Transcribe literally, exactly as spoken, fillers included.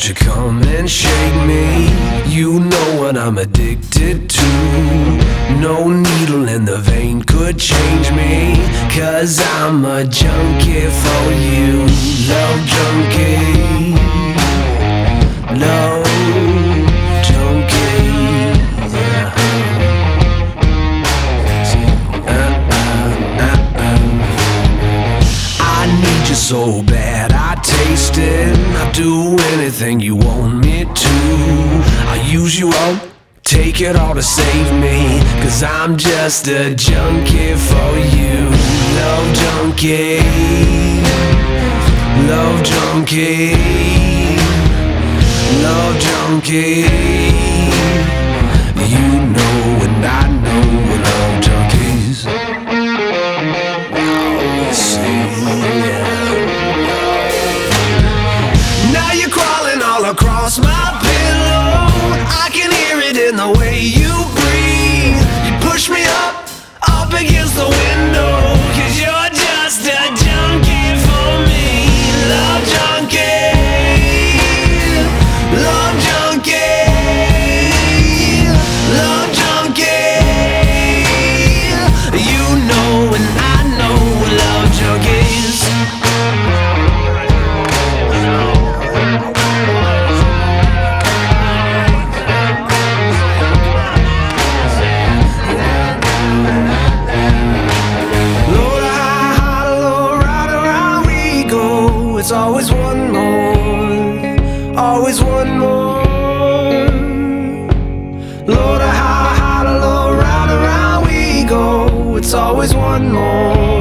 won't you come and shake me? You know what I'm addicted to. No needle in the vein could change me, 'cause I'm a junkie for you. Love junkie, love junkie, yeah. uh, uh, uh, uh. I need you so bad, I taste it. I'll do anything you want me to. I'll use you up, take it all to save me, 'cause I'm just a junkie for you. Love junkie, love junkie, love junkie. You know and I know we're love junkies. Oh, see, yeah. Now you're crawling all across my pillow. I can hear it in the way you breathe. You push me up, up against the window, 'cause you're just a junkie for me. Love junkie, love junkie, love junkie. You know and I know we're love junkies. It's always one more, always one more. Lord, how high, low, round, around we go. It's always one more.